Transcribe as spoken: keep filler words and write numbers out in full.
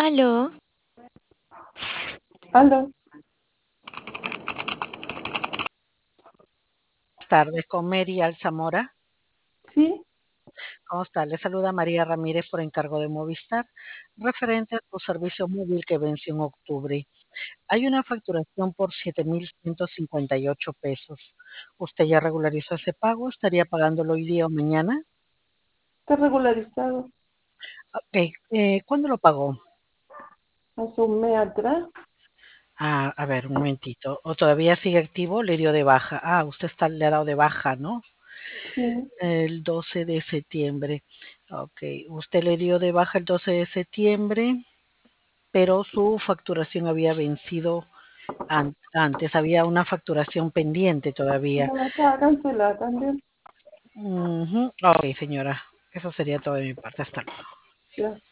Aló, Aló, Tardes con Mary Alzamora. sí, ¿Cómo está? Le saluda María Ramírez por encargo de Movistar, referente a tu servicio móvil que venció en octubre. Hay una facturación por siete mil ciento cincuenta y ocho pesos. ¿Usted ya regularizó ese pago? ¿Estaría pagándolo hoy día o mañana? está regularizado. Ok, eh, ¿cuándo lo pagó? Hace un mes atrás. Ah, a ver, un momentito. ¿O todavía sigue activo? Le dio de baja. Ah, usted está, le ha dado de baja, ¿no? Sí, El doce de septiembre. Ok, usted le dio de baja el doce de septiembre, pero su facturación había vencido an- antes, había una facturación pendiente todavía. no, estaba cancelada también. Ujú. Ok, señora, eso sería todo de mi parte. Hasta luego. Ya.